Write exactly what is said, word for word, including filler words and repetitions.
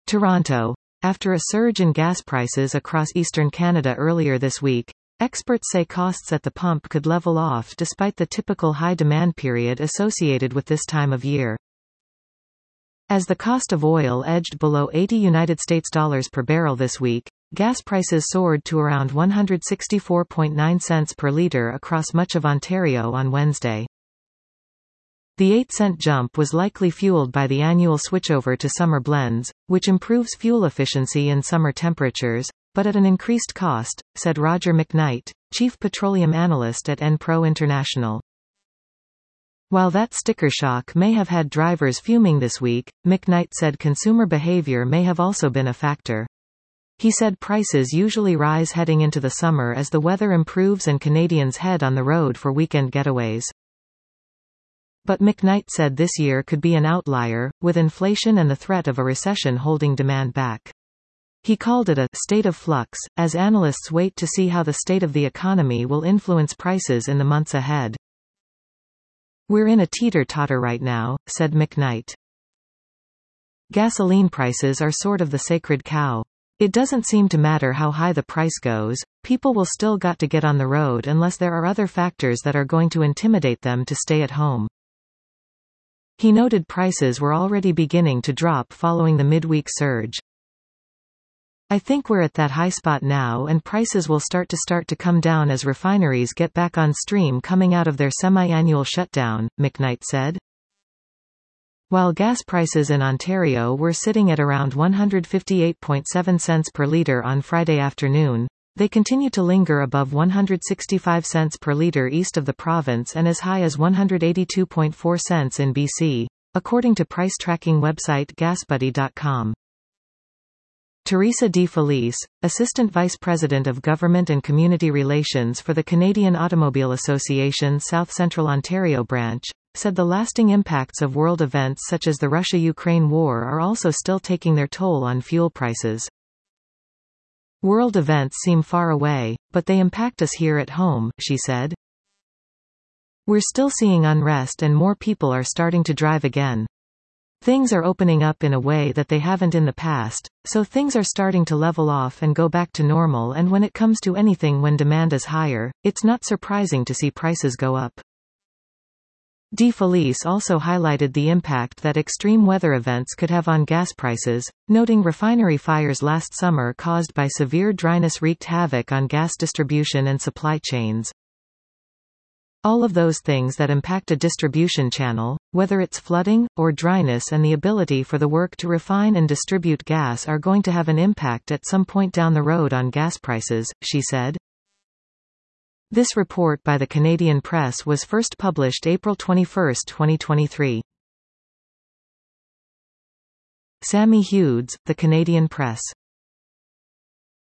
Toronto. After a surge in gas prices across eastern Canada earlier this week, experts say costs at the pump could level off despite the typical high demand period associated with this time of year. As the cost of oil edged below eighty United States dollars per barrel this week, gas prices soared to around one hundred sixty-four point nine cents per litre across much of Ontario on Wednesday. The eight cent jump was likely fueled by the annual switchover to summer blends, which improves fuel efficiency in summer temperatures, but at an increased cost, said Roger McKnight, chief petroleum analyst at Enpro International. While that sticker shock may have had drivers fuming this week, McKnight said consumer behavior may have also been a factor. He said prices usually rise heading into the summer as the weather improves and Canadians head on the road for weekend getaways. But McKnight said this year could be an outlier, with inflation and the threat of a recession holding demand back. He called it a state of flux, as analysts wait to see how the state of the economy will influence prices in the months ahead. We're in a teeter-totter right now, said McKnight. Gasoline prices are sort of the sacred cow. It doesn't seem to matter how high the price goes, people will still got to get on the road unless there are other factors that are going to intimidate them to stay at home. He noted prices were already beginning to drop following the midweek surge. I think we're at that high spot now and prices will start to start to come down as refineries get back on stream coming out of their semi-annual shutdown, McKnight said. While gas prices in Ontario were sitting at around one hundred fifty-eight point seven cents per litre on Friday afternoon, they continue to linger above one hundred sixty-five cents per litre east of the province and as high as one hundred eighty-two point four cents in B C, according to price tracking website gas buddy dot com. Teresa De Felice, Assistant Vice President of Government and Community Relations for the Canadian Automobile Association's South Central Ontario branch, said the lasting impacts of world events such as the Russia-Ukraine war are also still taking their toll on fuel prices. World events seem far away, but they impact us here at home, she said. We're still seeing unrest and more people are starting to drive again. Things are opening up in a way that they haven't in the past, so things are starting to level off and go back to normal, and when it comes to anything when demand is higher, it's not surprising to see prices go up. De Felice also highlighted the impact that extreme weather events could have on gas prices, noting refinery fires last summer caused by severe dryness wreaked havoc on gas distribution and supply chains. All of those things that impact a distribution channel, whether it's flooding, or dryness, and the ability for the work to refine and distribute gas are going to have an impact at some point down the road on gas prices, she said. This report by the Canadian Press was first published April twenty-first, twenty twenty-three. Sammy Hughes, The Canadian Press.